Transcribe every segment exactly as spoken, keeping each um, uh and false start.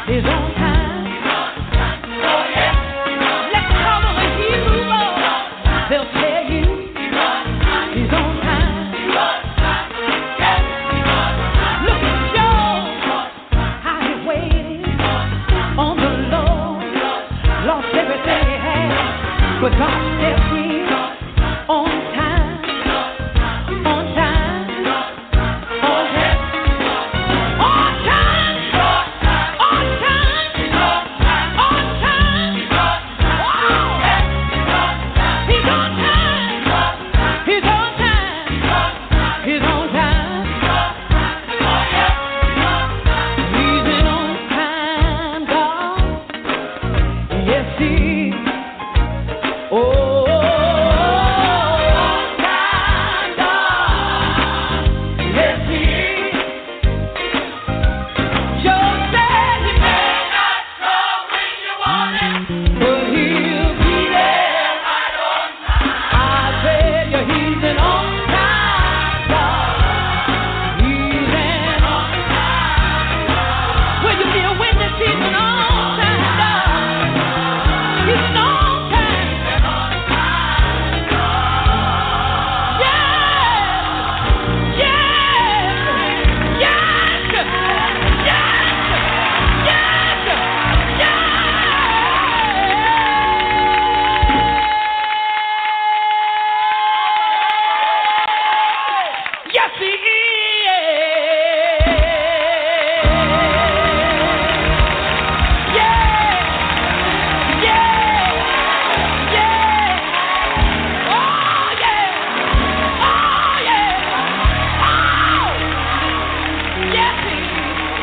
He's on time. Let's call him a hero. They'll tell you he's on time. Look at Job, how he waited on the Lord. Lost everything he had, but God stepped in on time. On time. On time. On time. On time. On time. Wow. He's on time. He's on time. He's on time. He's an on-time God. Yes, he is. Oh, on-time God. Yes, he is. Joe said he may not come when you want him, but he'll be there right on time. I tell you, he's an on-time God. He's an on-time God. Will you be a witness? He's an on-time God. He's an on-time. Yes, yes, yes, yes, yes, yes, yes, he is. Yeah, yeah, yeah. Oh, yeah. Oh, yeah. Oh, yes, he is.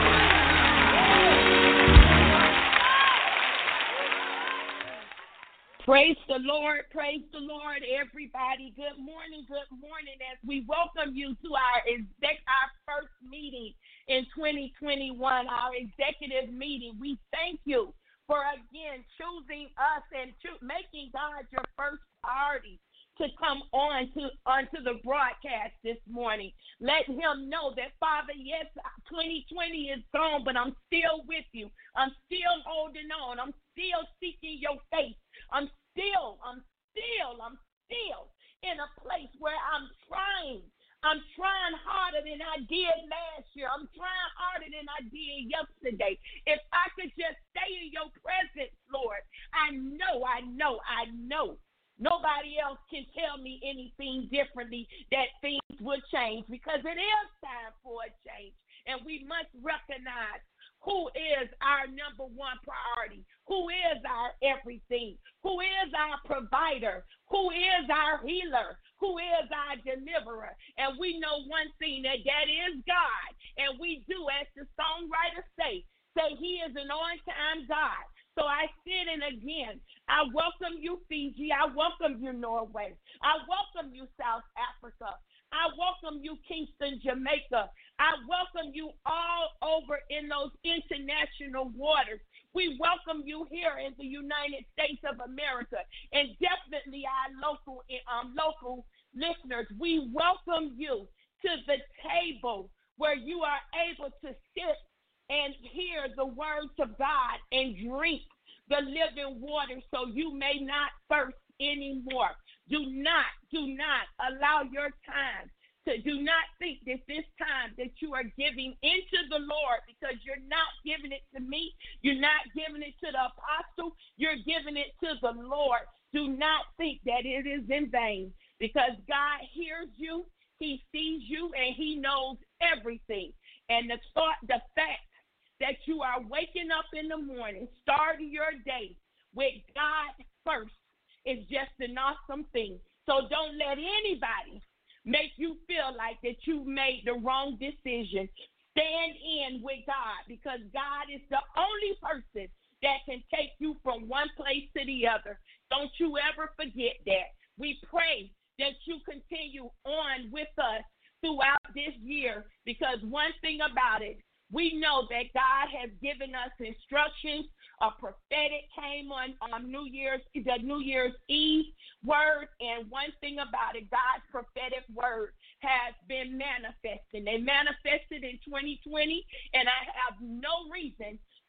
Praise the Lord, praise the Lord, everybody. Good morning, good morning. As we welcome you to our exec, our first meeting in twenty twenty-one, our executive meeting. We thank you for again choosing us and cho- making God your first priority to come on to onto the broadcast this morning. Let him know that, Father, yes, twenty twenty is gone, but I'm still with you. I'm still holding on. I'm still seeking your face. I'm still, I'm still, I'm still in a place where I'm trying. I'm trying harder than I did last year. I'm trying harder than I did yesterday. If I could just stay in your presence, Lord, I know, I know, I know. Nobody else can tell me anything differently that things will change, because it is time for a change. And we must recognize who is our number one priority, who is our everything, who is our provider, who is our healer, who is our deliverer. And we know one thing, that that is God. And we do, as the songwriter say, say he is an on-time God. So I said it again. I welcome you, Fiji. I welcome you, Norway. I welcome you, South Africa. I welcome you, Kingston, Jamaica. I welcome you all over in those international waters. We welcome you here in the United States of America, and definitely our local um, local listeners. We welcome you to the table where you are able to sit and hear the words of God and drink the living water, so you may not thirst anymore. Do not, do not allow your time to, do not think that this time that you are giving into the Lord, because you're not giving it to me, you're not giving it to the apostle, you're giving it to the Lord. Do not think that it is in vain, because God hears you, he sees you, and he knows everything. And the thought, the fact that you are waking up in the morning, starting your day with God first, is just an awesome thing. So don't let anybody make you feel like that you made the wrong decision. Stand in with God, because God is the only person that can take you from one place to the other. Don't you ever forget that. We pray that you continue on with us throughout this year, because one thing about it, we know that God has given us instructions. A prophetic came on, on New Year's, the New Year's Eve word, and one thing about it, God's prophetic word has been manifesting. They manifested in twenty twenty, and I have no reason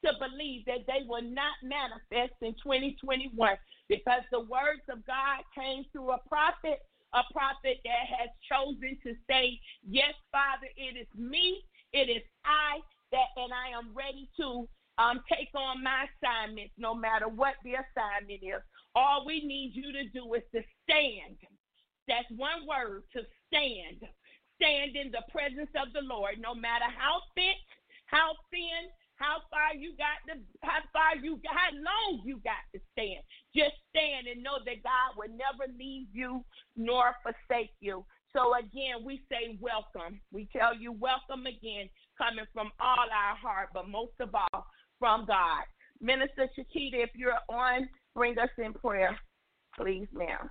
to believe that they will not manifest in twenty twenty-one, because the words of God came through a prophet, a prophet that has chosen to say, yes, Father, it is me, it is I, that, and I am ready to um, take on my assignments, no matter what the assignment is. All we need you to do is to stand. That's one word, to stand. Stand in the presence of the Lord, no matter how thick, how thin, how far you got to, how far you, how long you got to stand. Just stand and know that God will never leave you nor forsake you. So again, we say welcome. We tell you welcome again, coming from all our heart, but most of all from God. Minister Chiquita, if you're on, bring us in prayer, please, ma'am.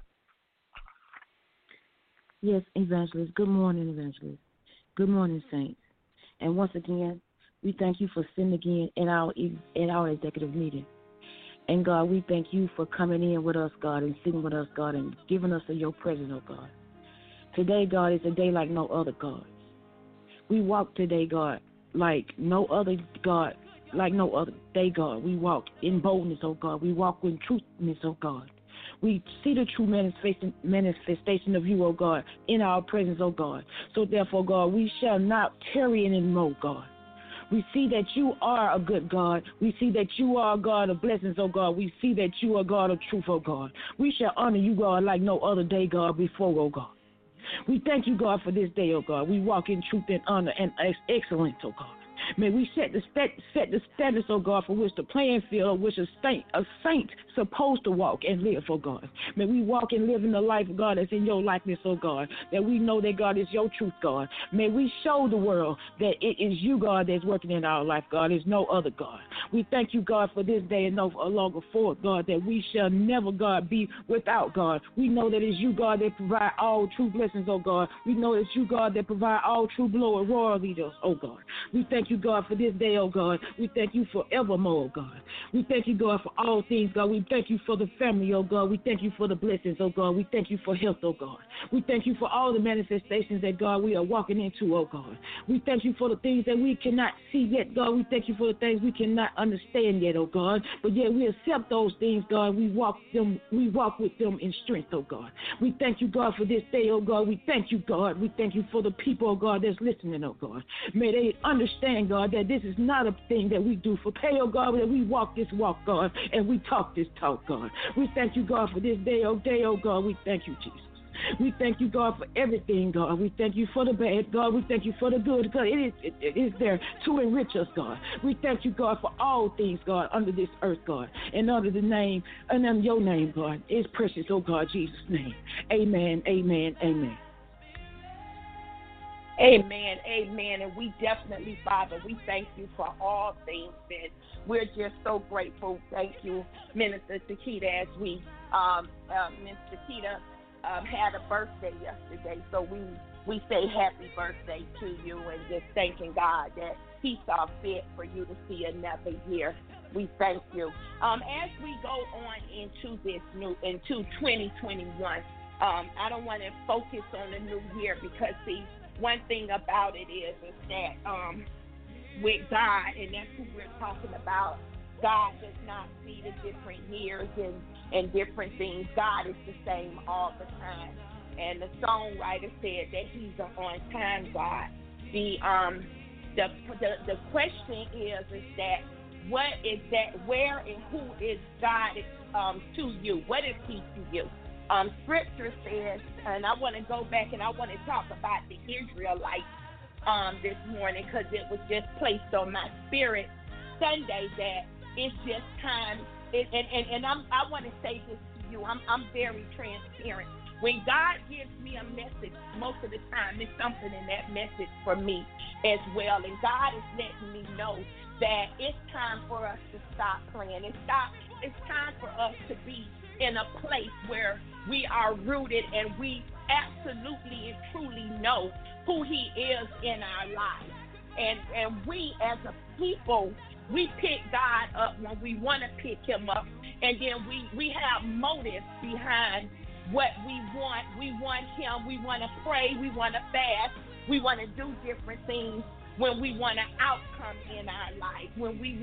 Yes, Evangelist. Good morning, Evangelist. Good morning, Saints. And once again, we thank you for sitting again in our in our executive meeting. And God, we thank you for coming in with us, God, and sitting with us, God, and giving us your presence, oh God. Today, God, is a day like no other, God. We walk today, God, like no other, God, like no other day, God. We walk in boldness, oh God. We walk with truthness, oh God. We see the true manifestation, manifestation of you, oh God, in our presence, oh God. So therefore, God, we shall not tarry anymore, God. We see that you are a good God. We see that you are a God of blessings, oh God. We see that you are a God of truth, oh God. We shall honor you, God, like no other day, God, before, oh God. We thank you, God, for this day, oh God. We walk in truth and honor and excellence, oh God. May we set the set the status, oh God, for which the playing field, which a saint, a saint supposed to walk and live, oh God. May we walk and live in the life, God, that's in your likeness, oh God, that we know that, God, is your truth, God. May we show the world that it is you, God, that's working in our life, God. There's no other God. We thank you, God, for this day and no longer forward, God, that we shall never, God, be without, God. We know that it's you, God, that provide all true blessings, oh God. We know it's you, God, that provide all true glory, royal leaders, oh God. We thank you, God, for this day, oh God. We thank you forevermore, oh God. We thank you, God, for all things, God. We thank you for the family, oh God. We thank you for the blessings, oh God. We thank you for health, oh God. We thank you for all the manifestations that, God, we are walking into, oh God. We thank you for the things that we cannot see yet, God. We thank you for the things we cannot understand yet, oh God. But yet we accept those things, God. We walk them, we walk with them in strength, oh God. We thank you, God, for this day, oh God. We thank you, God. We thank you for the people, oh God, that's listening, oh God. May they understand, God, that this is not a thing that we do for pay, oh God, that we walk this walk, God, and we talk this talk, God. We thank you, God, for this day, oh day, oh God. We thank you, Jesus. We thank you, God, for everything, God. We thank you for the bad, God. We thank you for the good, God. It is, it, it is there to enrich us, God. We thank you, God, for all things, God, under this earth, God, and under the name, and under your name, God. It's precious, oh God, Jesus' name. Amen, amen, amen. Amen, amen, and we definitely, Father, we thank you for all things, and we're just so grateful. Thank you, Minister Chiquita, as we, um, uh, Miss Chiquita, um, had a birthday yesterday, so we, we say happy birthday to you, and just thanking God that he saw fit for you to see another year. We thank you. Um, as we go on into this new, into twenty twenty-one, um, I don't want to focus on the new year because, see, one thing about it is, is that um, with God, and that's who we're talking about, God does not see the different years and, and different things. God is the same all the time. And the songwriter said that he's an on-time God. The um the the, the question is is that what is that where and who is God um to you? What is he to you? Um, scripture says, and I want to go back and I want to talk about the Israelites um, this morning because it was just placed on my spirit Sunday that it's just time. It, and and, and I'm, I want to say this to you. I'm, I'm very transparent. When God gives me a message, most of the time it's something in that message for me as well. And God is letting me know that it's time for us to stop playing. It's, stop, it's time for us to be in a place where we are rooted and we absolutely and truly know who he is in our lives. And and we as a people, we pick God up when we want to pick him up. And then we, we have motives behind what we want. We want him. We want to pray. We want to fast. We want to do different things when we want an outcome in our life, when we want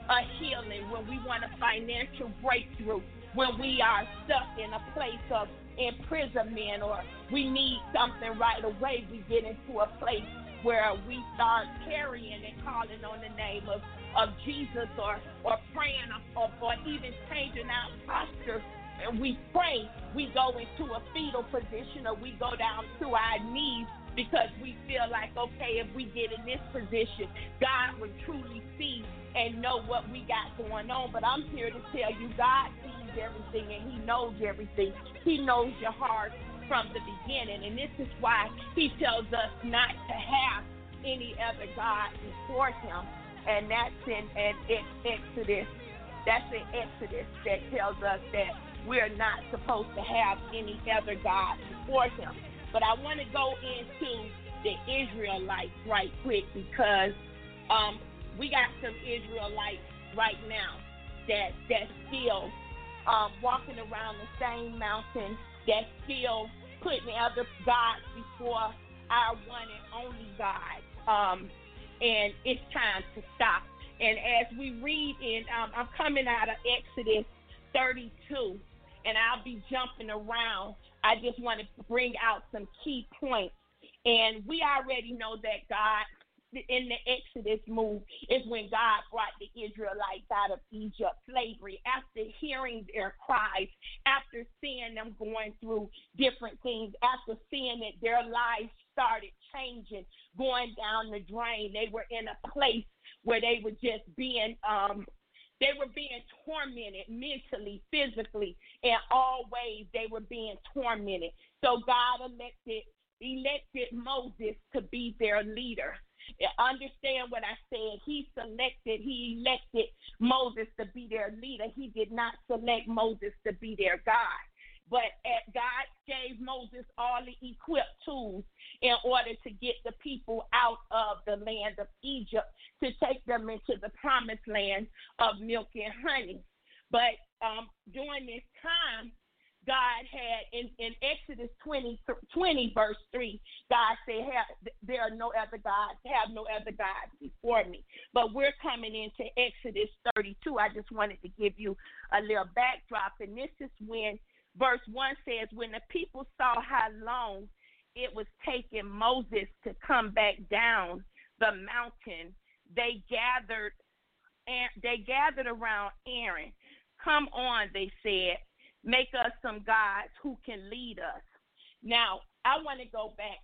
a healing, when we want a financial breakthrough, when we are stuck in a place of imprisonment or we need something right away, we get into a place where we start carrying and calling on the name of, of Jesus or, or praying or, or even changing our posture. And we pray, we go into a fetal position or we go down to our knees because we feel like, okay, if we get in this position, God will truly see and know what we got going on. But I'm here to tell you, God sees everything and he knows everything. He knows your heart from the beginning, and this is why he tells us not to have any other God before him, and that's in, in, in Exodus. That's in Exodus that tells us that we're not supposed to have any other God before him. But I want to go into the Israelites right quick because um, we got some Israelites right now that that's still um, walking around the same mountain, that's still putting other gods before our one and only God. Um, and it's time to stop. And as we read in, um, I'm coming out of Exodus thirty-two, and I'll be jumping around. I just want to bring out some key points. And we already know that God, in the Exodus move, is when God brought the Israelites out of Egypt, slavery, after hearing their cries, after seeing them going through different things, after seeing that their lives started changing, going down the drain. They were in a place where they were just being um, They were being tormented mentally, physically, in all ways. They were being tormented. So God elected elected Moses to be their leader. Understand what I said. He selected, he elected Moses to be their leader. He did not select Moses to be their God. But God gave Moses all the equipped tools in order to get the people out of the land of Egypt, to take them into the promised land of milk and honey. But um, during this time, God had, in, in Exodus twenty, twenty, verse three, God said, there are no other gods, have no other gods before me. But we're coming into Exodus thirty-two. I just wanted to give you a little backdrop. And this is when verse one says, when the people saw how long it was taking Moses to come back down the mountain, they gathered, and they gathered around Aaron. Come on, they said, make us some gods who can lead us. Now, I want to go back.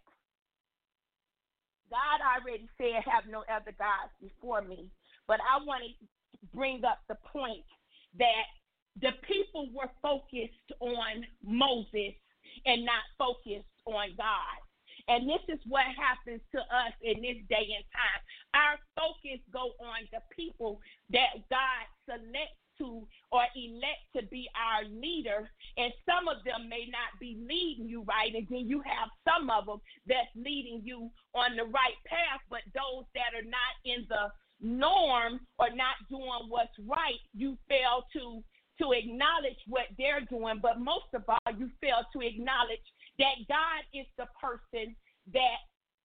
God already said, have no other gods before me. But I want to bring up the point that the people were focused on Moses and not focused on God. And this is what happens to us in this day and time. Our focus go on the people that God selects to or elect to be our leader, and some of them may not be leading you right, and then you have some of them that's leading you on the right path, but those that are not in the norm or not doing what's right, you fail to to acknowledge what they're doing. But most of all, you fail to acknowledge that God is the person that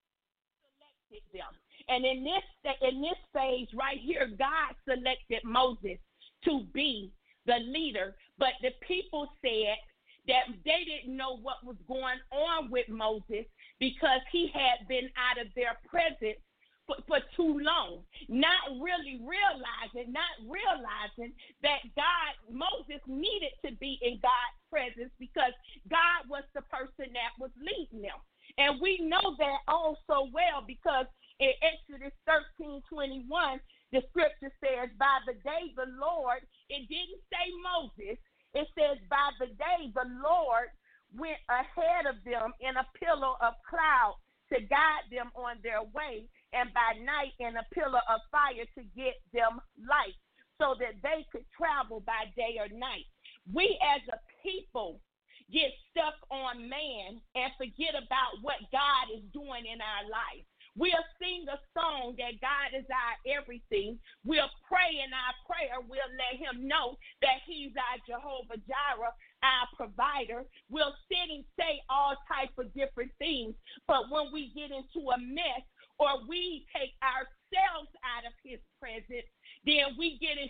selected them. And in this in this phase right here, God selected Moses to be the leader, but the people said that they didn't know what was going on with Moses because he had been out of their presence for, for too long, not really realizing, not realizing that God, Moses needed to be in God's presence because God was the person that was leading them. And we know that all so well because in Exodus thirteen twenty-one, the scripture says, by the day the Lord, it didn't say Moses, it says, by the day the Lord went ahead of them in a pillar of cloud to guide them on their way, and by night in a pillar of fire to get them light, so that they could travel by day or night. We as a people get stuck on man and forget about what God is doing in our life. We'll sing a song that God is our everything. We'll pray in our prayer. We'll let him know that he's our Jehovah Jireh, our provider. We'll sit and say all types of different things. But when we get into a mess or we take ourselves out of his presence, then we get into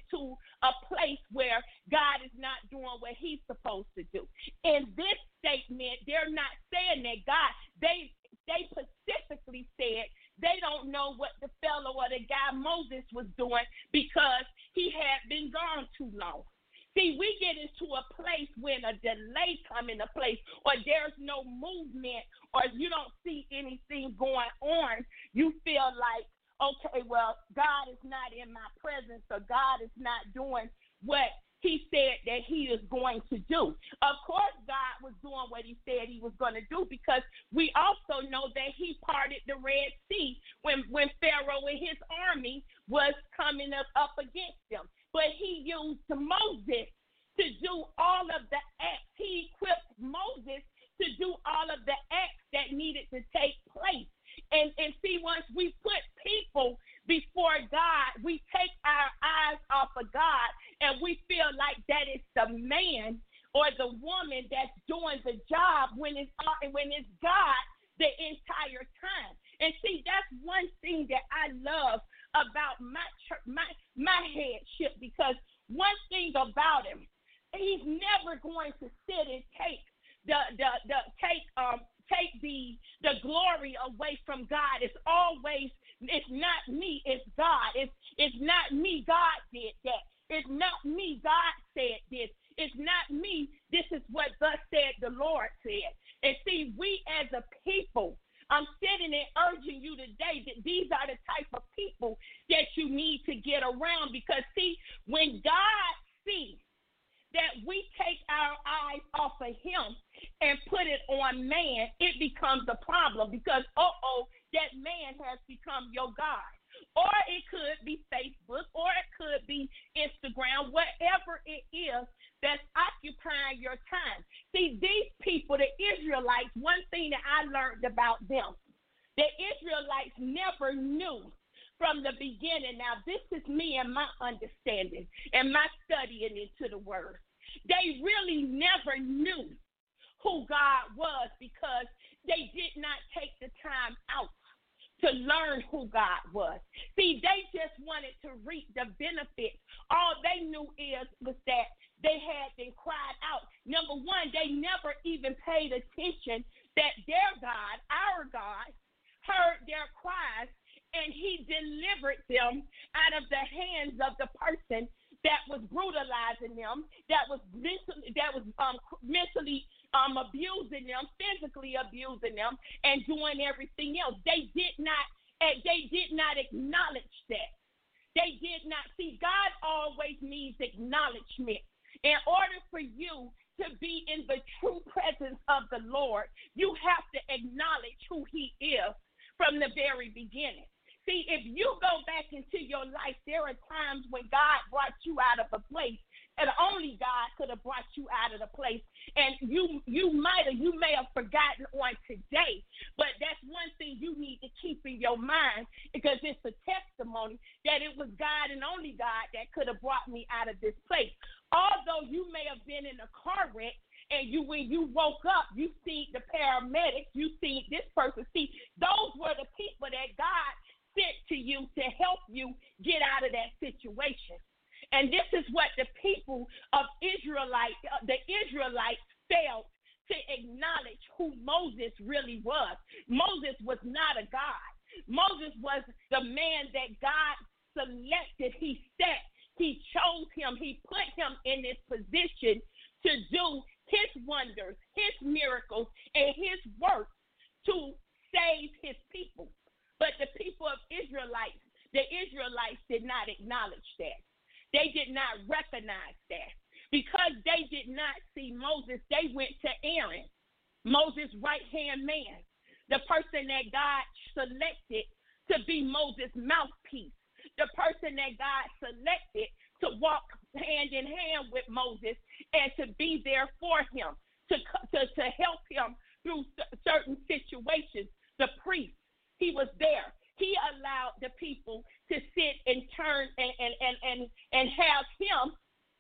into a place where God is not doing what he's supposed to do. In this statement, they're not saying that God, they they specifically said they don't know what the fellow or the guy Moses was doing because he had been gone too long. See, we get into a place when a delay come into place or there's no movement or you don't see anything going on, you feel like, okay, well, God is not in my presence or God is not doing what he said that he is going to do. Of course, God was doing what he said he was going to do because we also know that he parted the Red Sea when, when Pharaoh and his army was coming up, up against them. But he used Moses to do all of the acts. He equipped Moses to do all of the acts that needed to take place. And, and see, once we put people before God, we take our eyes off of God and we feel like that is the man or the woman that's doing the job when it's, when it's God the entire time. And see, that's one thing that I love about my church, my my headship, because one thing about him, he's never going to sit and take the the the take um take the the glory away from God. It's always, it's not me, it's God. It's it's not me, God did that. It's not me, God said this. It's not me, this is what thus said the Lord said. And see, we as a people, I'm sitting and urging you today that these are the type of people that you need to get around because, see, when God sees that we take our eyes off of him and put it on man, it becomes a problem because, uh-oh, that man has become your God. Or it could be Facebook, or it could be Instagram, whatever it is that's occupying your time. See, these people, the Israelites, one thing that I learned about them, the Israelites never knew from the beginning. Now, this is me and my understanding and my studying into the word. They really never knew who God was because they did not take the time out to learn who God was. See, they just wanted to reap the benefits. All they knew is was that they had been cried out. Number one, they never even paid attention that their God, our God, heard their cries, and he delivered them out of the hands of the person that was brutalizing them, that was mentally, that was um, mentally um, abusing them, physically abusing them, and doing everything else. They did not, they did not acknowledge that. They did not see. God always needs acknowledgement. In order for you to be in the true presence of the Lord, you have to acknowledge who he is from the very beginning. See, if you go back into your life, there are times when God brought you out of a place, and only God could have brought you out of the place. And you you might have, you may have forgotten on today, but that's one thing you need to keep in your mind because it's a testimony that it was God and only God that could have brought me out of this place. Although you may have been in a car wreck, and you, when you woke up, you see the paramedics, you see this person. See, those were the people that God sent to you to help you get out of that situation. And this is what the people of Israelite, uh, the Israelites failed to acknowledge who Moses really was. Moses was not a God. Moses was the man that God selected. He set, he chose him, he put him in this position to do his wonders, his miracles, and his work to save his people. But the people of Israelites, the Israelites did not acknowledge that. They did not recognize that. Because they did not see Moses, they went to Aaron, Moses' right-hand man, the person that God selected to be Moses' mouthpiece, the person that God selected to walk hand in hand with Moses and to be there for him, to, to, to help him through certain situations. The priest, he was there. He allowed the people to sit and turn and, and, and, and, and have him.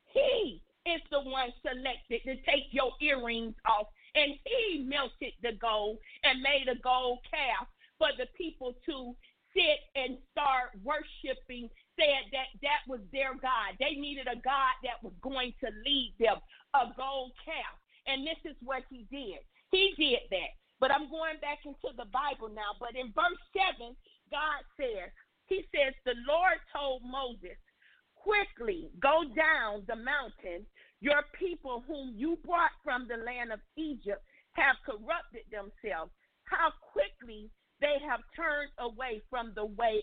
He is the one selected to take your earrings off. And he melted the gold and made a gold calf for the people to sit and start worshiping said that that was their God. They needed a God that was going to lead them, a gold calf. And this is what he did. He did that. But I'm going back into the Bible now. But in verse seven, God says, he says, the Lord told Moses, quickly go down the mountain. Your people whom you brought from the land of Egypt have corrupted themselves. How quickly they have turned away from the way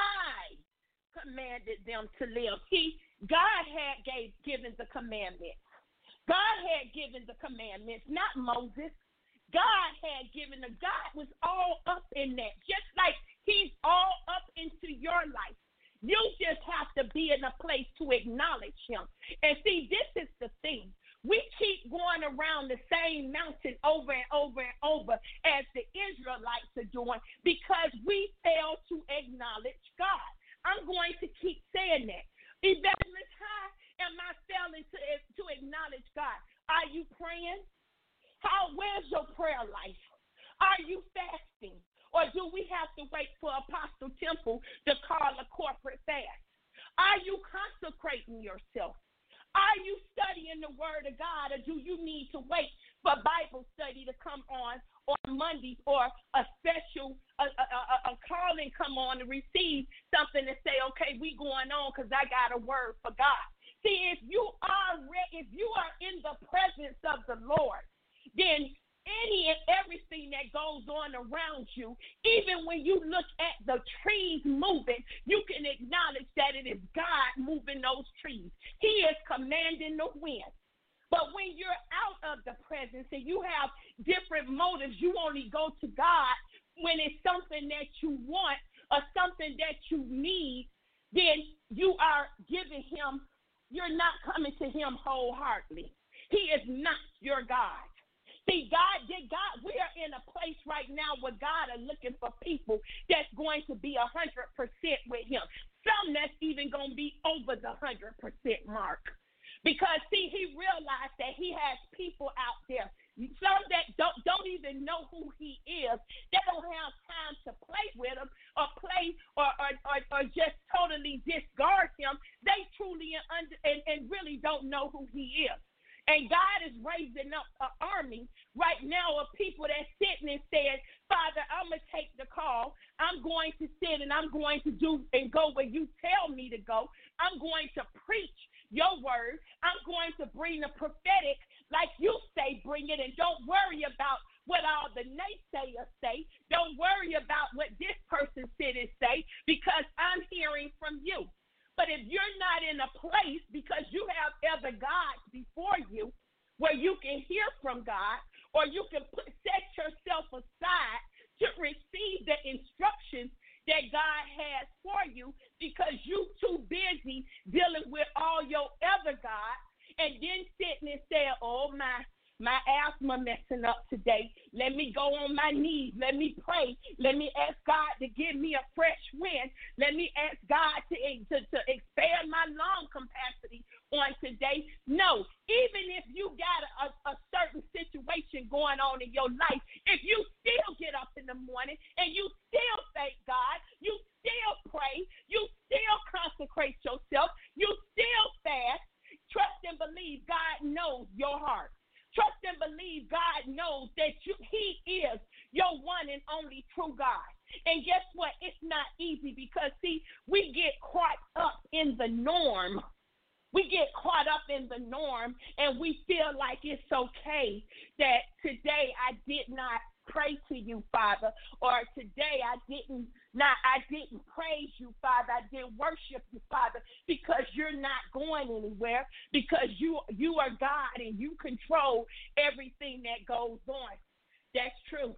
I commanded them to live. See, God had gave, given the commandments. God had given the commandments, not Moses. God had given the, God was all up in that, just like he's all up into your life. You just have to be in a place to acknowledge him. And see, this is the thing. We keep going around the same mountain over and over and over as the Israelites are doing because we fail to acknowledge God. I'm going to keep saying that. Evangelist, how am I failing to, to acknowledge God? Are you praying? How, where's your prayer life? Are you fasting? Or do we have to wait for Apostle Temple to call a corporate fast? Are you consecrating yourself? Are you studying the Word of God, or do you need to wait for Bible study to come on on Mondays, or a special a, a, a, a calling come on to receive something and say, okay, we going on because I got a word for God. See, if you are re- if you are in the presence of the Lord, then any and everything that goes on around you, even when you look at the trees moving, you can acknowledge that it is God moving those trees. He is commanding the wind. But when you're out of the presence and you have different motives, you only go to God when it's something that you want or something that you need, then you are giving him, you're not coming to him wholeheartedly. He is not your God. See, God, did God, we are in a place right now where God are looking for people that's going to be one hundred percent with him. Some that's even going to be over the one hundred percent mark. Because, see, he realized that he has people out there, some that don't, don't even know who he is. They don't have time to play with him or play or, or, or, or just totally discard him. They truly and, and, and really don't know who he is. And God is raising up an army right now of people that's sitting and saying, Father, I'm going to take the call. I'm going to sit and I'm going to do and go where you tell me to go. I'm going to preach your word. I'm going to bring the prophetic like you say, bring it. And don't worry about what all the naysayers say. Don't worry about what this person said and say, because I'm hearing from you. But if you're not in a place because you have other gods before you where you can hear from God, or you can put, set yourself aside to receive the instructions that God has for you because you're too busy dealing with all your other gods, and then sitting and saying, oh, my, my asthma messing up today. Let me go on my knees. Let me pray. Let me ask God to give me a fresh wind. Let me ask God to, to, to expand my lung capacity on today. No, even if you got a, a certain situation going on in your life, if you still get up in the morning and you still thank God, you still pray, you still consecrate yourself, you still fast, trust and believe God knows your heart. Trust and believe God knows that you, he is your one and only true God. And guess what? It's not easy because, see, we get caught up in the norm. We get caught up in the norm, and we feel like it's okay that today I did not pray to you, Father, or today I didn't not I didn't praise you, Father. I didn't worship you, Father, because you're not going anywhere, because you you are God and you control everything that goes on. That's true.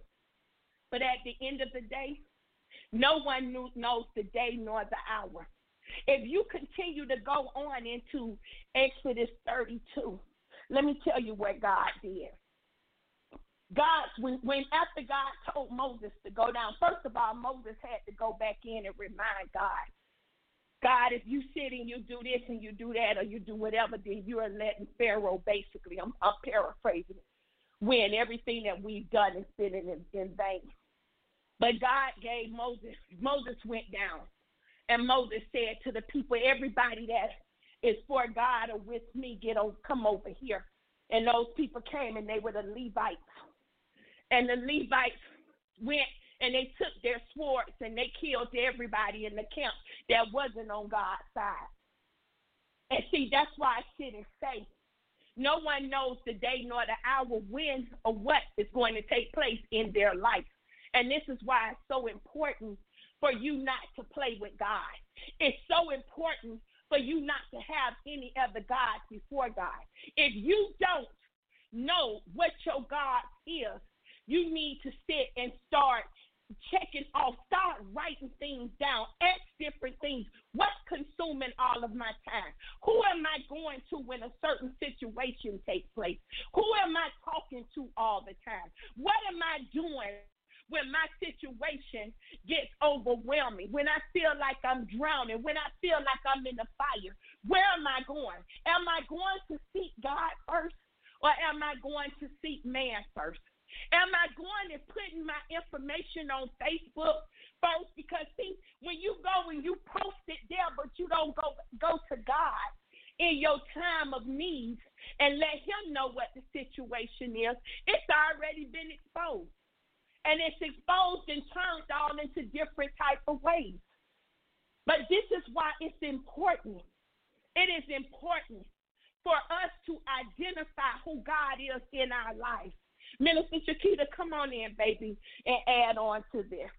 But at the end of the day, no one knew, knows the day nor the hour. If you continue to go on into Exodus thirty-two, let me tell you what God did. God, when, when after God told Moses to go down, first of all, Moses had to go back in and remind God, God, if you sit and you do this and you do that or you do whatever, then you are letting Pharaoh, basically, I'm, I'm paraphrasing it, win. Everything that we've done has been in, in vain. But God gave Moses, Moses went down. And Moses said to the people, everybody that is for God or with me, get on, come over here. And those people came, and they were the Levites. And the Levites went and they took their swords and they killed everybody in the camp that wasn't on God's side. And see, that's why I sit and say, no one knows the day nor the hour when or what is going to take place in their life. And this is why it's so important for you not to play with God. It's so important for you not to have any other gods before God. If you don't know what your God is, you need to sit and start checking off, start writing things down, ask different things. What's consuming all of my time? Who am I going to when a certain situation takes place? Who am I talking to all the time? What am I doing when my situation gets overwhelming, when I feel like I'm drowning, when I feel like I'm in the fire? Where am I going? Am I going to seek God first, or am I going to seek man first? Am I going and putting my information on Facebook first? Because, see, when you go and you post it there, but you don't go, go to God in your time of need and let him know what the situation is, it's already been exposed. And it's exposed and turned all into different type of ways. But this is why it's important. It is important for us to identify who God is in our life. Minister Shakita, come on in, baby, and add on to this.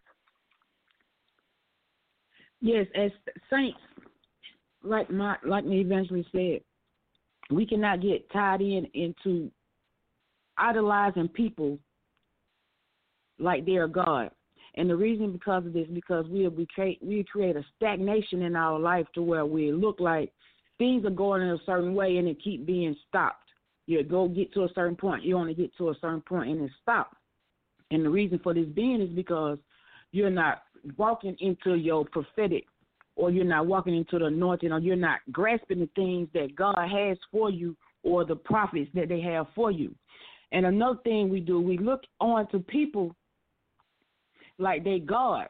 Yes, as saints, like my like the evangelist said, we cannot get tied in into idolizing people like they are God. And the reason because of this, because we we create we create a stagnation in our life to where we look like things are going in a certain way and it keep being stopped. You go get to a certain point, you only get to a certain point and it stops. And the reason for this being is because you're not walking into your prophetic, or you're not walking into the anointing, or you're not grasping the things that God has for you, or the prophets that they have for you. And another thing we do, we look on to people like they God.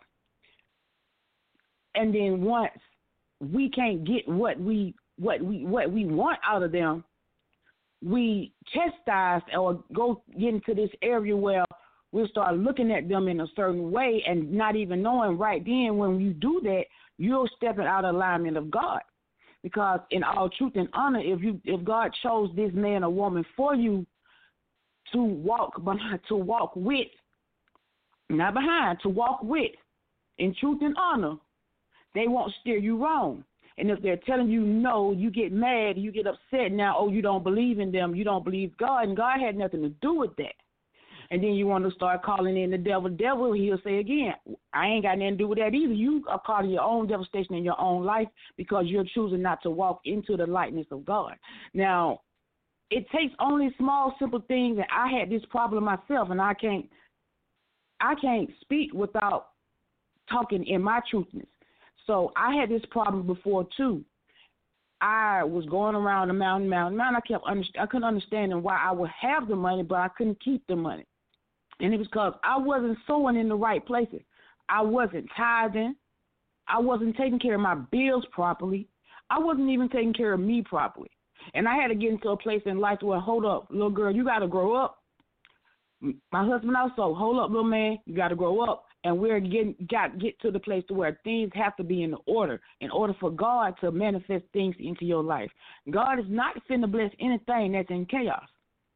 And then once we can't get what we what we what we want out of them, we chastise or go get into this area where we'll start looking at them in a certain way and not even knowing right then when you do that, you're stepping out of alignment of God. Because in all truth and honor, if you if God chose this man or woman for you to walk behind, to walk with, not behind, to walk with, in truth and honor, they won't steer you wrong. And if they're telling you no, you get mad, you get upset now, oh, you don't believe in them, you don't believe God, and God had nothing to do with that. And then you want to start calling in the devil, devil, he'll say again, I ain't got nothing to do with that either. You are calling your own devastation in your own life because you're choosing not to walk into the likeness of God. Now, it takes only small, simple things, and I had this problem myself, and I can't, I can't speak without talking in my truthness. So I had this problem before, too. I was going around the mountain, mountain, mountain. I kept under, I couldn't understand why I would have the money, but I couldn't keep the money. And it was because I wasn't sowing in the right places. I wasn't tithing. I wasn't taking care of my bills properly. I wasn't even taking care of me properly. And I had to get into a place in life where, hold up, little girl, you got to grow up. My husband also, hold up, little man, you got to grow up. And we're getting got get to the place to where things have to be in order in order for God to manifest things into your life. God is not finna bless anything that's in chaos.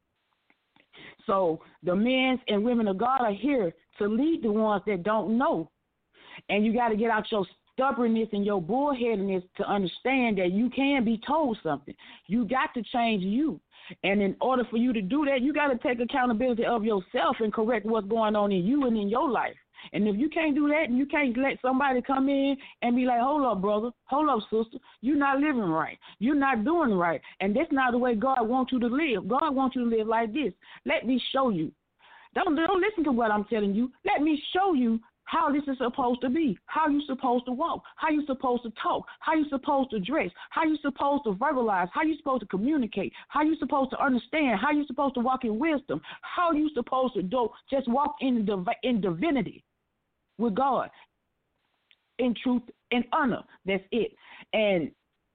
So the men and women of God are here to lead the ones that don't know. And you got to get out your stubbornness and your bullheadedness to understand that you can be told something. You got to change you. And in order for you to do that, you got to take accountability of yourself and correct what's going on in you and in your life. And if you can't do that and you can't let somebody come in and be like, hold up, brother, hold up, sister, you're not living right. You're not doing right. And that's not the way God wants you to live. God wants you to live like this. Let me show you. Don't, don't listen to what I'm telling you. Let me show you how this is supposed to be, how you're supposed to walk, how you're supposed to talk, how you're supposed to dress, how you're supposed to verbalize, how you're supposed to communicate, how you're supposed to understand, how you're supposed to walk in wisdom, how you're supposed to do, just walk in, div- in divinity with God. in truth and honor. That's it. And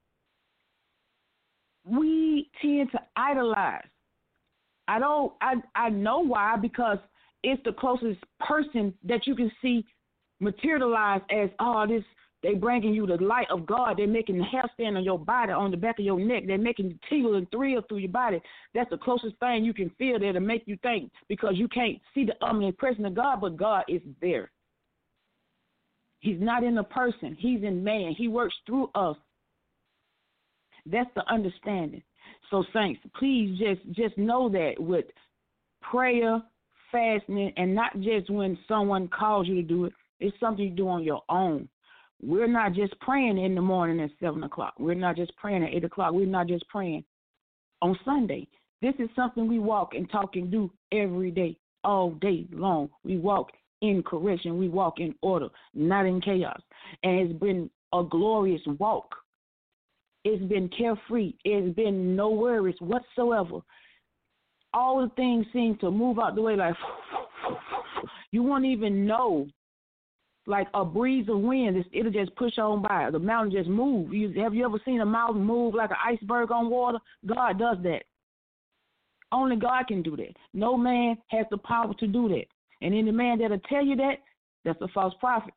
we tend to idolize. I don't. I I know why, because it's the closest person that you can see materialize as, oh, this. They bringing you the light of God. They're making the hair stand on your body, on the back of your neck. They're making you tingle and thrill through your body. That's the closest thing you can feel there to make you think, because you can't see the omnipresence of God, but God is there. He's not in the person. He's in man. He works through us. That's the understanding. So, saints, please just, just know that with prayer, fasting, and not just when someone calls you to do it, it's something you do on your own. We're not just praying in the morning at seven o'clock. We're not just praying at eight o'clock. We're not just praying on Sunday. This is something we walk and talk and do every day, all day long. We walk in correction. We walk in order, not in chaos. And it's been a glorious walk. It's been carefree. It's been no worries whatsoever. All the things seem to move out the way like you won't even know. Like a breeze of wind, it'll just push on by. The mountain just move. You, have you ever seen a mountain move like an iceberg on water? God does that. Only God can do that. No man has the power to do that. And any man that'll tell you that, that's a false prophet.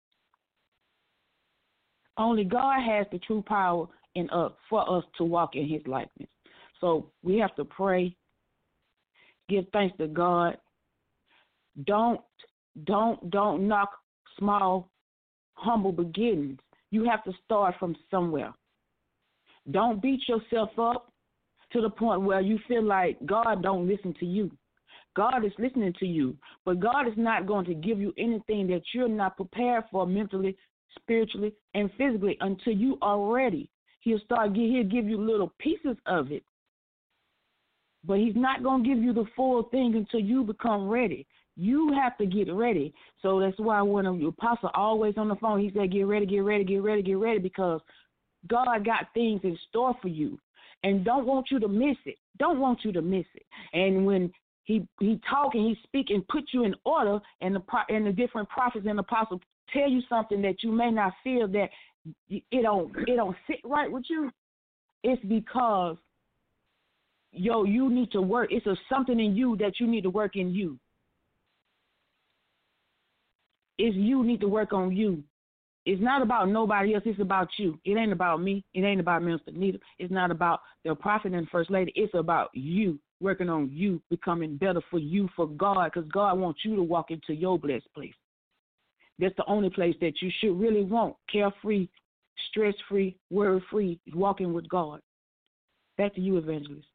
Only God has the true power in us for us to walk in his likeness. So we have to pray, give thanks to God. Don't, don't, don't knock small, humble beginnings. You have to start from somewhere. Don't beat yourself up to the point where you feel like God don't listen to you. God is listening to you, but God is not going to give you anything that you're not prepared for mentally, spiritually, and physically until you are ready. He'll start, he'll give you little pieces of it, but he's not going to give you the full thing until you become ready. You have to get ready. So that's why when the apostle always on the phone, he said, get ready, get ready, get ready, get ready, because God got things in store for you and don't want you to miss it. Don't want you to miss it. And when he he talk and he speak and put you in order, and the and the different prophets and apostles tell you something that you may not feel that it don't it don't sit right with you, it's because, yo, you need to work. It's a something in you that you need to work in you. It's you need to work on you. It's not about nobody else. It's about you. It ain't about me. It ain't about Minister Nita. It's not about the prophet and first lady. It's about you, working on you, becoming better for you, for God, because God wants you to walk into your blessed place. That's the only place that you should really want, carefree, stress-free, worry-free, walking with God. Back to you, Evangelist.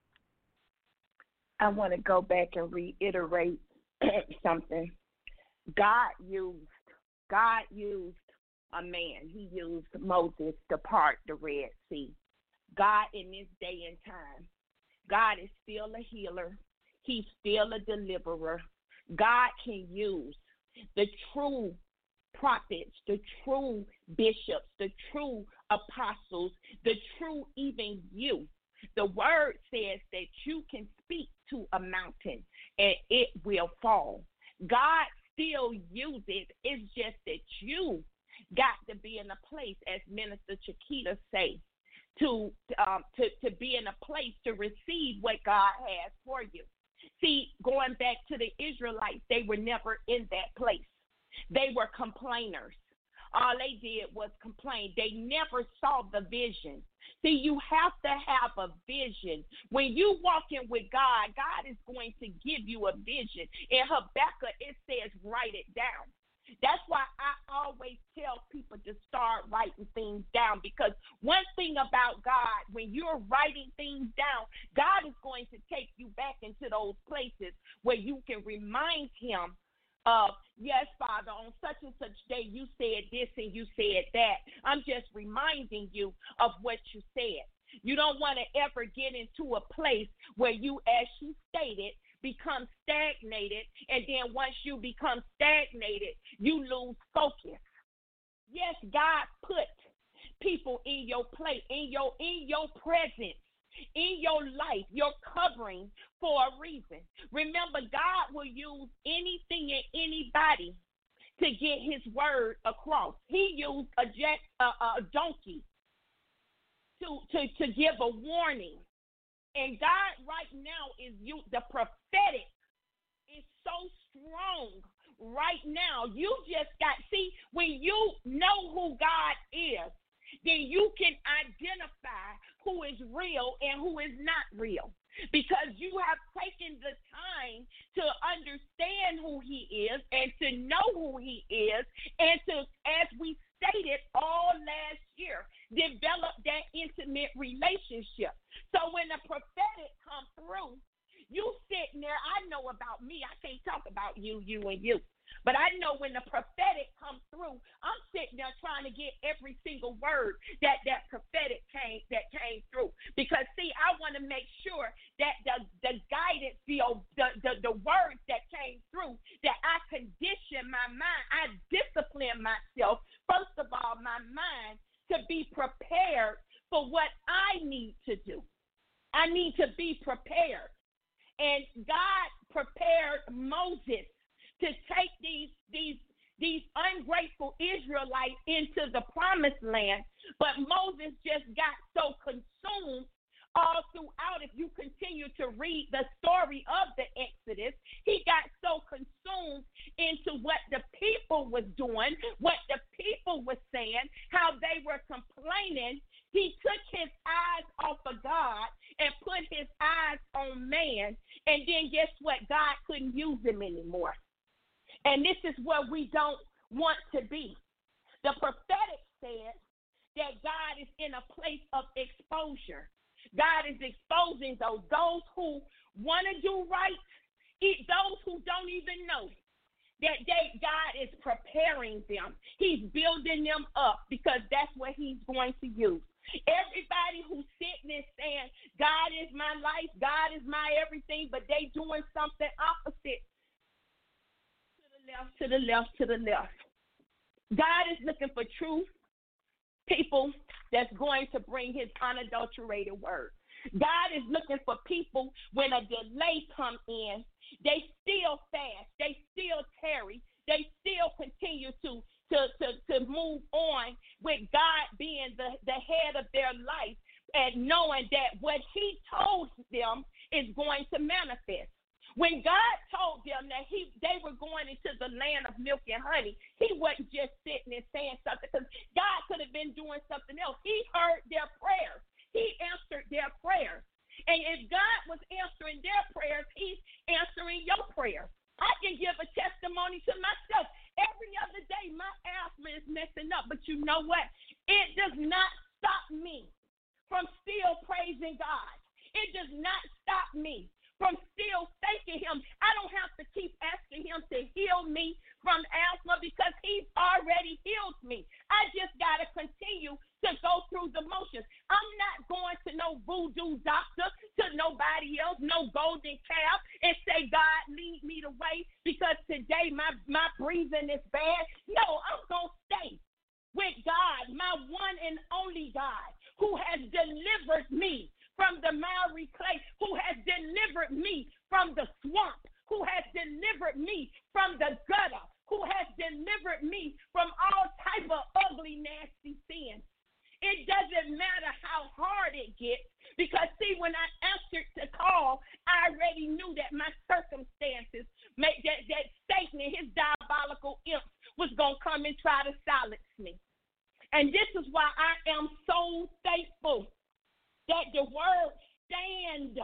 I want to go back and reiterate something. God used, God used a man. He used Moses to part the Red Sea. God, in this day and time, God is still a healer. He's still a deliverer. God can use the true prophets, the true bishops, the true apostles, the true even you. The word says that you can speak to a mountain and it will fall. God still uses. It's just that you got to be in a place, as Minister Chiquita say, to um, to to be in a place to receive what God has for you. See, going back to the Israelites, they were never in that place. They were complainers. All they did was complain. They never saw the vision. See, you have to have a vision. When you walk in with God, God is going to give you a vision. In Habakkuk, it says, write it down. That's why I always tell people to start writing things down, because one thing about God, when you're writing things down, God is going to take you back into those places where you can remind him of, yes, Father, on such and such day you said this and you said that. I'm just reminding you of what you said. You don't want to ever get into a place where you, as she stated, become stagnated, and then once you become stagnated, you lose focus. Yes, God put people in your place, in your in your presence, in your life, your covering for a reason. Remember, God will use anything and anybody to get his word across. He used a, jet, uh, a donkey to, to, to give a warning. And God right now is you. The prophetic is so strong right now. You just got, see, when you know who God is, then you can identify who is real and who is not real, because you have taken the time to understand who he is and to know who he is, and to, as we stated all last year, develop that intimate relationship. So when the prophetic comes through, you sitting there, I know about me, I can't talk about you, you, and you. But I know when the prophetic comes through, I'm sitting there trying to get every single word that that prophetic came that came through. Because, see, I want to make sure that the, the guidance, the, the, the, the words that came through, that I condition my mind, I discipline myself, first of all, my mind, to be prepared for what I need to do. I need to be prepared. And God prepared Moses to take these these these ungrateful Israelites into the promised land, but Moses just got so consumed all throughout. If you continue to read the story of the Exodus, he got so consumed into what the people was doing, what the people was saying, how they were complaining. He took his eyes off of God and put his eyes on man, and then guess what? God couldn't use him anymore. And this is where we don't want to be. The prophetic said that God is in a place of exposure. God is exposing those, those who want to do right, those who don't even know that they, God is preparing them. He's building them up, because that's what he's going to use. Everybody who's sitting and saying, God is my life, God is my everything, but they doing something opposite. Left, to the left, to the left. God is looking for true people that's going to bring his unadulterated word. God is looking for people, when a delay comes in, they still fast, they still tarry, they still continue to, to, to, to move on with God being the, the head of their life, and knowing that what he told them is going to manifest. When God told them that he they were going into the land of milk and honey, he wasn't just sitting and saying something, because God could have been doing something else. He heard their prayers. He answered their prayers. And if God was answering their prayers, he's answering your prayers. I can give a testimony to myself. Every other day, my asthma is messing up. But you know what? It does not stop me from still praising God. It does not stop me from still thanking him. I don't have to keep asking him to heal me from asthma, because he's already healed me. I just got to continue to go through the motions. I'm not going to no voodoo doctor, to nobody else, no golden calf, and say, God, lead me the way, because today my, my breathing is bad. No, I'm going to stay with God, my one and only God, who has delivered me from the miry clay, who has delivered me from the swamp, who has delivered me from the gutter, who has delivered me from all type of ugly, nasty sin. It doesn't matter how hard it gets, because, see, when I answered the call, I already knew that my circumstances, made, that, that Satan and his diabolical imps was going to come and try to silence me. And this is why I am so thankful that the word stand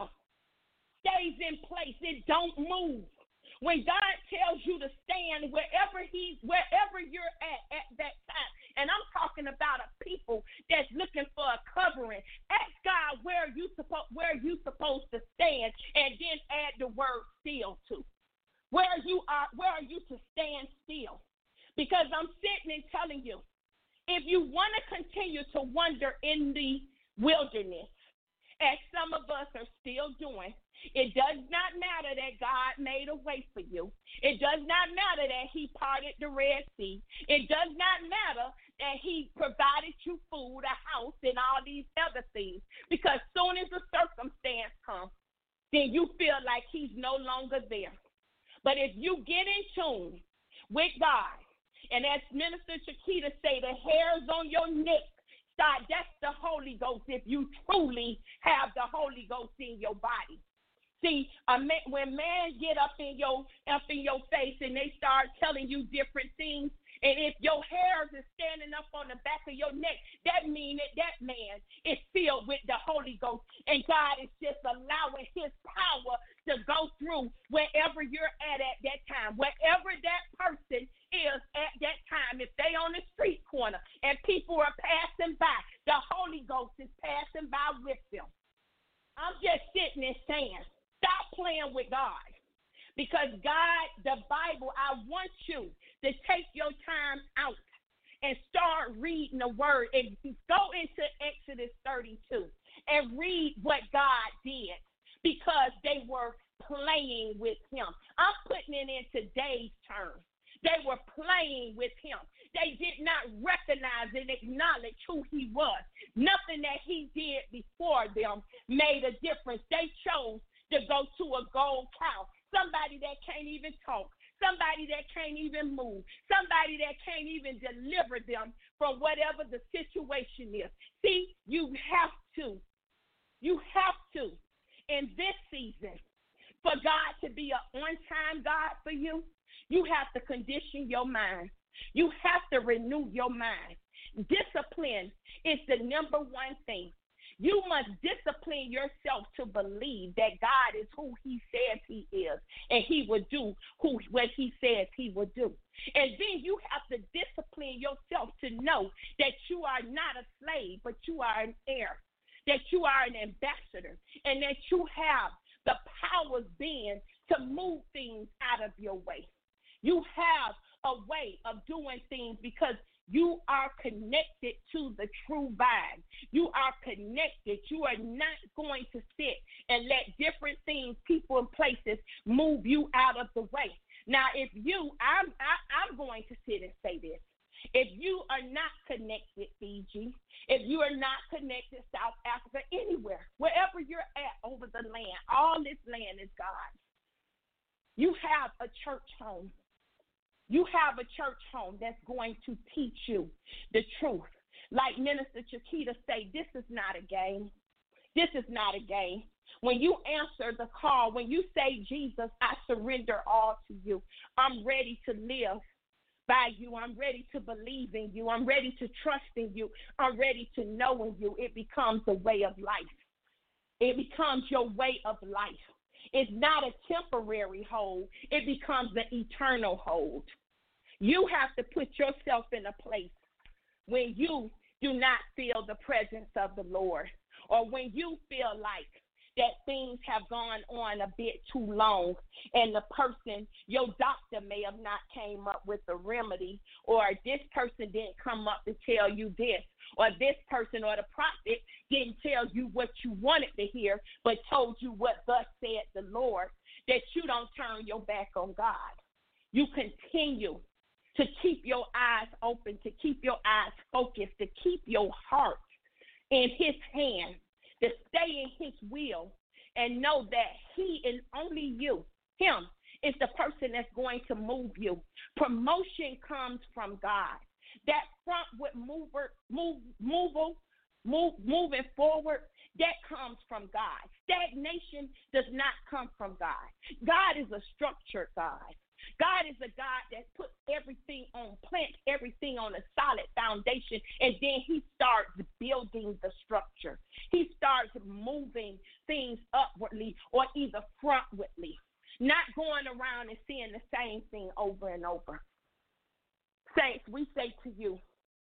stays in place. It don't move. When God tells you to stand wherever he's, wherever you're at at that time, and I'm talking about a people that's looking for a covering, ask God where you supposed where you supposed to stand, and then add the word still to. Where you are, where are you to stand still? Because I'm sitting and telling you, if you want to continue to wander in the wilderness, as some of us are still doing, it does not matter that God made a way for you. It does not matter that he parted the Red Sea. It does not matter that he provided you food, a house, and all these other things. Because soon as the circumstance comes, then you feel like he's no longer there. But if you get in tune with God, And as Minister Chiquita say, the hairs on your neck start. That's the Holy Ghost if you truly have the Holy Ghost in your body. See, a man, when man get up in your up in your face and they start telling you different things, and if your hairs is standing up on the back of your neck, that means that that man is filled with the Holy Ghost, and God is just allowing His power to go through wherever you're at at that time, wherever that person is at that time. If they on the street corner and people are passing by, the Holy Ghost is passing by with them. I'm just sitting and saying, stop playing with God. Because God, the Bible, I want you to take your time out and start reading the word. And go into Exodus thirty-two and read what God did, because they were playing with Him. I'm putting it in today's terms. They were playing with Him. They did not recognize and acknowledge who He was. Nothing that He did before them made a difference. They chose to go to a gold cow, somebody that can't even talk, somebody that can't even move, somebody that can't even deliver them from whatever the situation is. See, you have to, you have to, in this season, for God to be an on-time God for you, you have to condition your mind. You have to renew your mind. Discipline is the number one thing. You must discipline yourself to believe that God is who He says He is, and He will do who what He says He will do. And then you have to discipline yourself to know that you are not a slave, but you are an heir, that you are an ambassador, and that you have the powers being to move things out of your way. You have a way of doing things because you are connected to the true vine. You are connected. You are not going to sit and let different things, people, and places move you out of the way. Now, if you, I'm, I, I'm going to sit and say this. If you are not connected, Fiji, if you are not connected, South Africa, anywhere, wherever you're at over the land, all this land is God's. You have a church home. You have a church home that's going to teach you the truth. Like Minister Chiquita say, this is not a game. This is not a game. When you answer the call, when you say, Jesus, I surrender all to you. I'm ready to live by you. I'm ready to believe in you. I'm ready to trust in you. I'm ready to know in you. It becomes a way of life. It becomes your way of life. It's not a temporary hold. It becomes the eternal hold. You have to put yourself in a place when you do not feel the presence of the Lord, or when you feel like that things have gone on a bit too long, and the person, your doctor may have not came up with a remedy, or this person didn't come up to tell you this, or this person or the prophet didn't tell you what you wanted to hear, but told you what thus said the Lord, that you don't turn your back on God. You continue to keep your eyes open, to keep your eyes focused, to keep your heart in His hand, to stay in His will, and know that He and only you, Him, is the person that's going to move you. Promotion comes from God. That frontward mover, move, mover, move, moving forward, that comes from God. Stagnation does not come from God. God is a structured God. God is a God that puts everything on, plants everything on a solid foundation, and then He starts building the structure. He starts moving things upwardly or either frontwardly, not going around and seeing the same thing over and over. Saints, we say to you,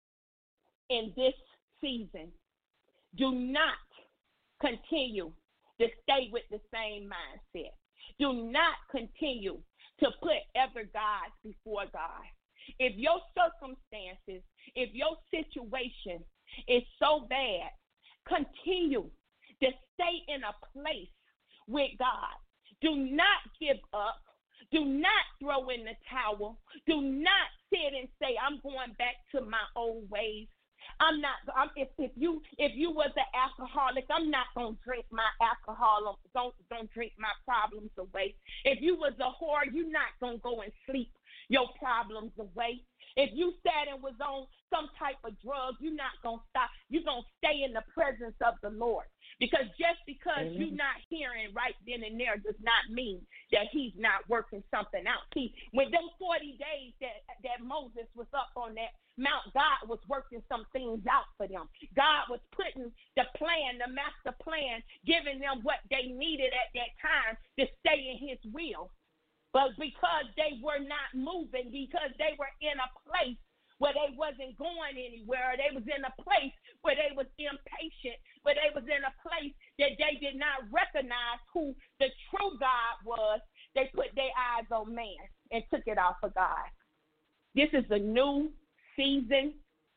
in this season, do not continue to stay with the same mindset. Do not continue to put other gods before God. If your circumstances, if your situation is so bad, continue to stay in a place with God. Do not give up. Do not throw in the towel. Do not sit and say, I'm going back to my old ways. I'm not. I'm, if if you if you was an alcoholic, I'm not gonna drink my alcohol. Don't don't drink my problems away. If you was a whore, you're not gonna go and sleep your problems away. If you sat and was on some type of drug, you're not going to stop. You're going to stay in the presence of the Lord. Because just because Amen. You're not hearing right then and there does not mean that he's not working something out. See, when them forty days that, that Moses was up on that Mount, God was working some things out for them. God was putting the plan, the master plan, giving them what they needed at that time to stay in his will. But because they were not moving, because they were in a place where they wasn't going anywhere, they was in a place where they was impatient, where they was in a place that they did not recognize who the true God was, they put their eyes on man and took it off of God. This is a new season.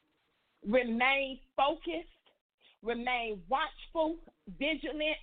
Remain focused, remain watchful, vigilant.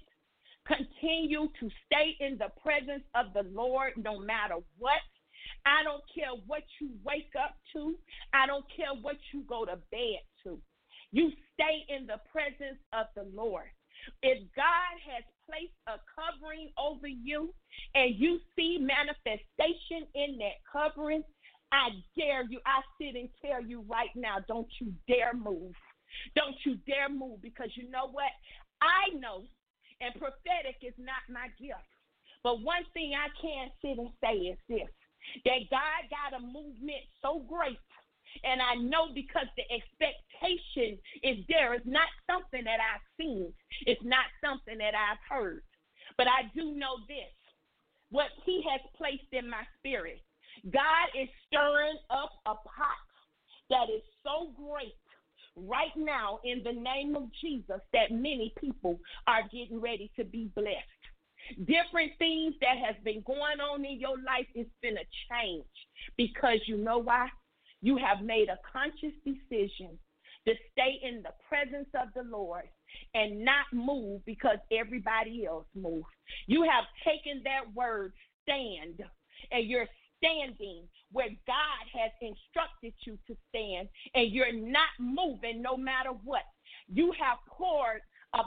Continue to stay in the presence of the Lord no matter what. I don't care what you wake up to. I don't care what you go to bed to. You stay in the presence of the Lord. If God has placed a covering over you and you see manifestation in that covering, I dare you, I sit and tell you right now, don't you dare move. Don't you dare move, because you know what? I know, and prophetic is not my gift. But one thing I can sit and say is this, that God got a movement so great, and I know because the expectation is there. It's not something that I've seen. It's not something that I've heard. But I do know this, what he has placed in my spirit. God is stirring up a pot that is so great right now in the name of Jesus that many people are getting ready to be blessed. Different things that has been going on in your life is going to change, because you know why? You have made a conscious decision to stay in the presence of the Lord and not move because everybody else moves. You have taken that word stand, and you're standing where God has instructed you to stand, and you're not moving no matter what. You have poured a, a,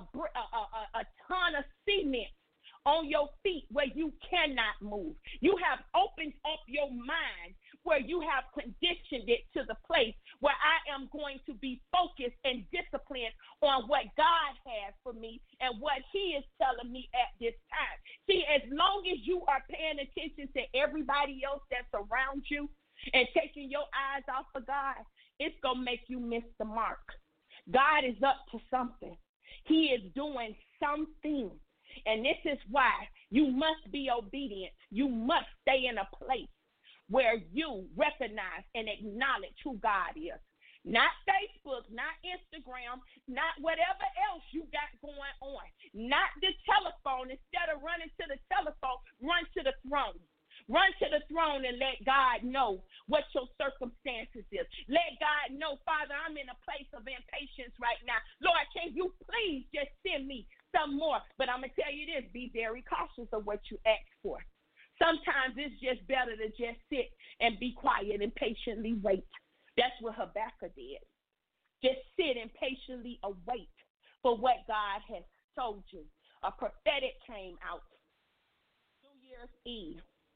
a, a ton of cement on your feet where you cannot move. You have opened up your mind where you have conditioned it to the place where I am going to be focused and disciplined on what God has for me and what he is telling me at this time. See, as long as you are paying attention to everybody else that's around you and taking your eyes off of God, it's going to make you miss the mark. God is up to something. He is doing something. And this is why you must be obedient. You must stay in a place where you recognize and acknowledge who God is. Not Facebook, not Instagram, not whatever else you got going on. Not the telephone. Instead of running to the telephone, run to the throne. Run to the throne and let God know what your circumstances is. Let God know, Father, I'm in a place of impatience right now. Lord, can you please just send me some more? But I'm going to tell you this, be very cautious of what you ask for. Sometimes it's just better to just sit and be quiet and patiently wait. That's what Habakkuk did. Just sit and patiently await for what God has told you. A prophetic came out. New Year's Eve.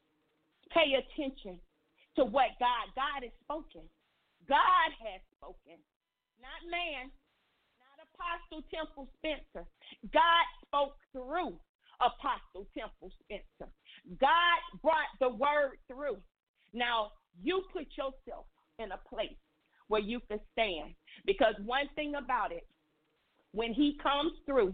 Pay attention to what God, God has spoken. God has spoken. Not man, not Apostle Temple Spencer. God spoke through Apostle Temple Spencer. God brought the word through. Now, you put yourself in a place where you can stand. Because one thing about it, when he comes through,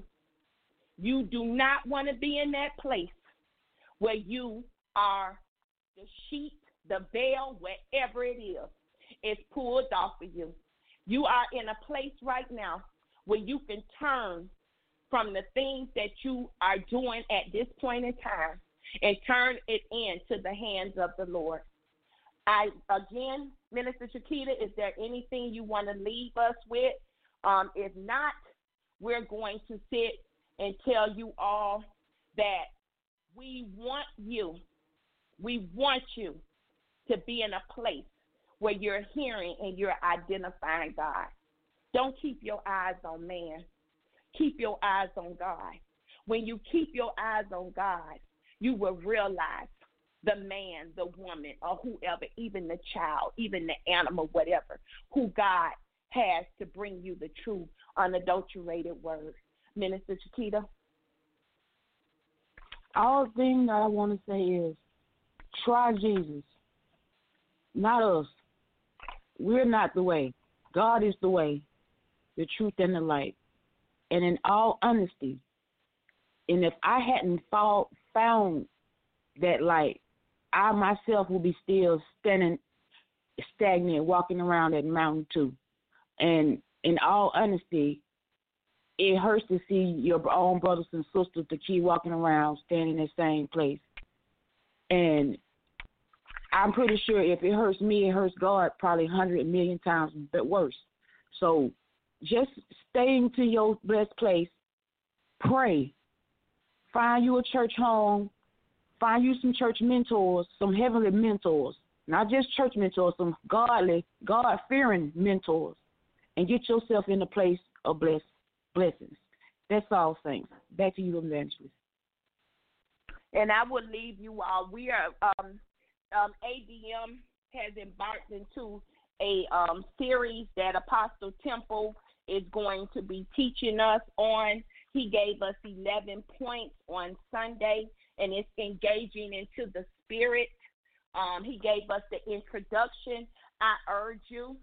you do not want to be in that place where you are the sheet, the veil, wherever it is, is pulled off of you. You are in a place right now where you can turn from the things that you are doing at this point in time and turn it into the hands of the Lord. I again, Minister Chiquita, is there anything you want to leave us with? Um, if not, we're going to sit and tell you all that we want you, we want you to be in a place where you're hearing and you're identifying God. Don't keep your eyes on man. Keep your eyes on God. When you keep your eyes on God, you will realize the man, the woman, or whoever, even the child, even the animal, whatever, who God has to bring you the true, unadulterated word. Minister Chiquita? All thing that I want to say is try Jesus, not us. We're not the way. God is the way, the truth, and the light. And in all honesty, and if I hadn't fall, found that light, I myself will be still standing stagnant, walking around that mountain too. And in all honesty, it hurts to see your own brothers and sisters to keep walking around, standing in the same place. And I'm pretty sure if it hurts me, it hurts God probably a hundred million times but worse. So just staying to your blessed place, pray, find you a church home, find you some church mentors, some heavenly mentors, not just church mentors, some godly, God-fearing mentors, and get yourself in a place of bless, blessings. That's all, saints. Back to you, Evangelist. And I will leave you all. We are, um, um, A D M has embarked into a um, series that Apostle Temple is going to be teaching us on. He gave us eleven points on Sunday, and it's engaging into the spirit. Um, he gave us the introduction. I urge you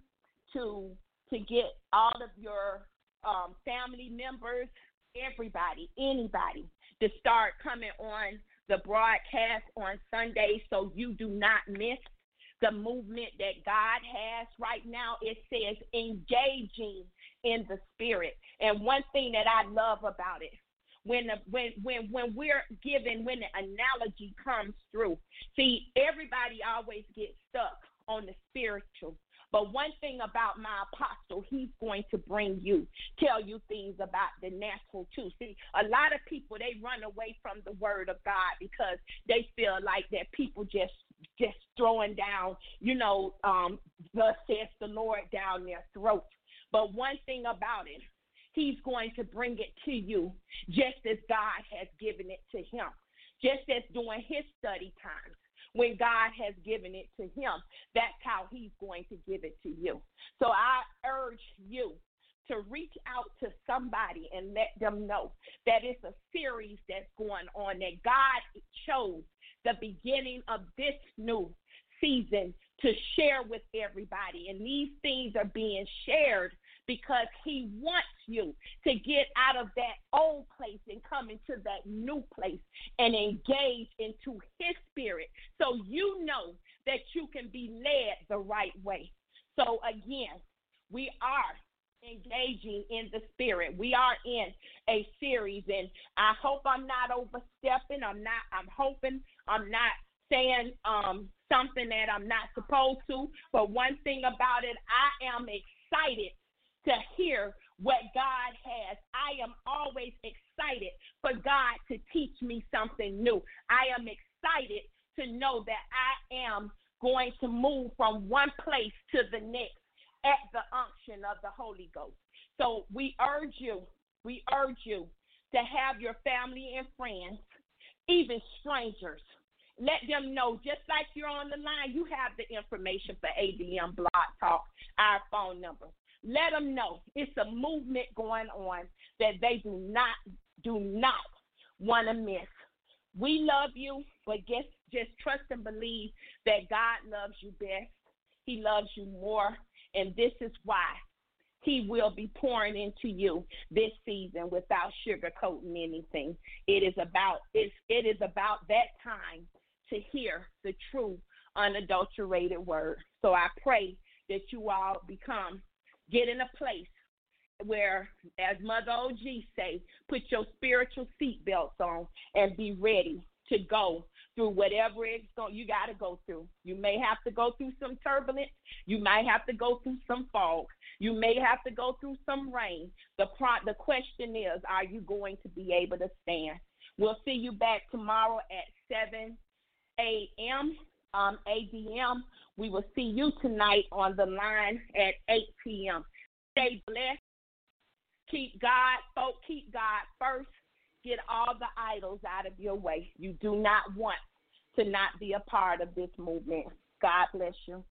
to to get all of your um, family members, everybody, anybody, to start coming on the broadcast on Sunday so you do not miss the movement that God has right now. It says engaging in the spirit. And one thing that I love about it, when the, when when when we're given, when the analogy comes through, see, everybody always gets stuck on the spiritual. But one thing about my apostle, he's going to bring you, tell you things about the natural too. See, a lot of people, they run away from the word of God because they feel like that people just just throwing down, you know, um, thus says the Lord down their throats. But one thing about it, he's going to bring it to you just as God has given it to him, just as during his study times. When God has given it to him, that's how he's going to give it to you. So I urge you to reach out to somebody and let them know that it's a series that's going on, that God chose the beginning of this new season to share with everybody. And these things are being shared because he wants you to get out of that old place and come into that new place and engage into his spirit so you know that you can be led the right way. So again, we are engaging in the spirit. We are in a series, and I hope I'm not overstepping. I'm not, I'm hoping I'm not saying um, something that I'm not supposed to. But one thing about it, I am excited to hear what God has. I am always excited for God to teach me something new. I am excited to know that I am going to move from one place to the next at the unction of the Holy Ghost. So we urge you, we urge you to have your family and friends, even strangers, let them know, just like you're on the line, you have the information for A D M Blog Talk, our phone number. Let them know it's a movement going on that they do not, do not want to miss. We love you, but just, just trust and believe that God loves you best. He loves you more, and this is why he will be pouring into you this season without sugarcoating anything. It is about it's, it is about that time to hear the true, unadulterated word. So I pray that you all become, get in a place where, as Mother O G say, put your spiritual seatbelts on and be ready to go through whatever it's going, you got to go through. You may have to go through some turbulence. You might have to go through some fog. You may have to go through some rain. The pro- the question is, are you going to be able to stand? We'll see you back tomorrow at seven a.m. Um, A D M. We will see you tonight on the line at eight p.m. Stay blessed. Keep God, folks, keep God first. Get all the idols out of your way. You do not want to not be a part of this movement. God bless you.